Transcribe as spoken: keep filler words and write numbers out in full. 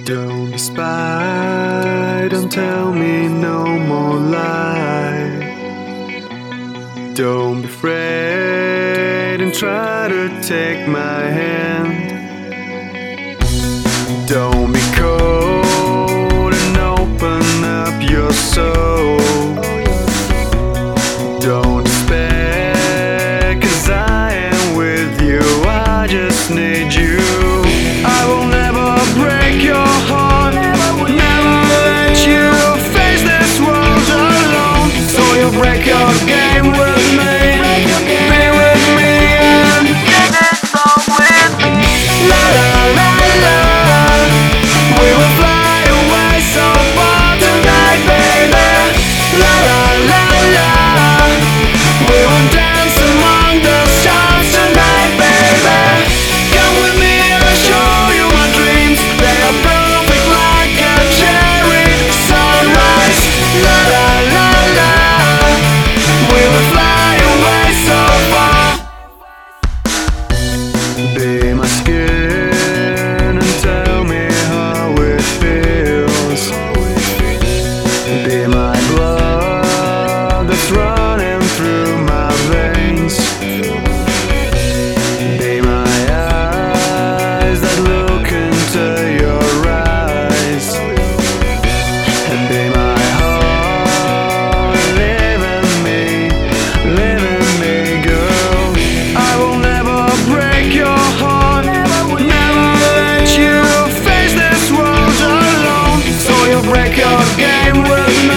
Don't be spy, don't tell me no more lie. Don't be afraid and try to take my hand. Don't be cold and open up your soul. Don't despair, 'cause I am with you, I just need you. I will never break your heart, never let you face this world alone. So you break your game with me, be with me and get this song with me. La la la la, we will fly away so far tonight, baby. La la la la, we will dance among the stars tonight, baby. Come with me and I'll show you my dreams. They are perfect like a cherry sunrise. La la la la, we will fly away so far. Be my skin and tell me how it feels. Be my blood that's running through my veins. Be my eyes that look into your eyes. And be my heart, live in me, live in me, girl. I will never break your heart, never let you face this world alone. So you break your game with me.